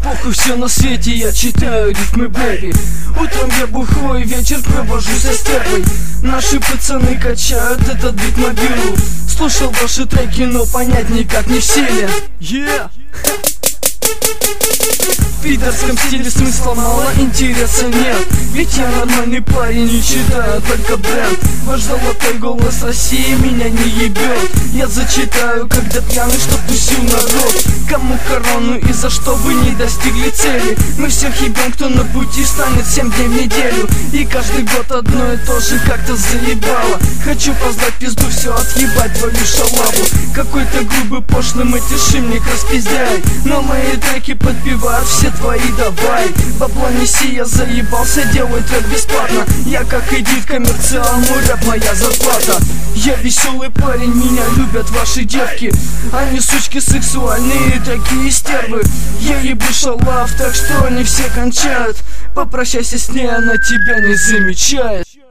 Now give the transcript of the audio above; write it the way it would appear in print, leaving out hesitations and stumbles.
похуй, все на свете, я читаю рифмы бэби. Утром я бухой, вечер провожу со стервой. Наши пацаны качают этот бит мобилу. Слушал ваши треки, но понять никак не в силе. В пидорском стиле смысла мало, интереса нет. Ведь я нормальный парень, не читаю только бренд. Ваш золотой голос России меня не ебет. Я зачитаю, когда пьяный, чтоб тусил народ. Кому корону и за что вы не достигли цели. Мы всех ебем, кто на пути станет 7 дней в неделю. И каждый год одно и то же как-то заебало. Хочу поздать пизду, все отъебать твою шалаву. Какой-то грубый пошлый матишимник распиздяй. Но мои треки подпевают все твои давай. Бабло неси, я заебался, делай трек бесплатно. Я как эдит коммерциал, мой рэп моя зарплата. Я веселый парень, меня любят ваши девки. Они сучки сексуальные, такие стервы. Я ебу шалав, так что они все кончают. Попрощайся с ней, она тебя не замечает.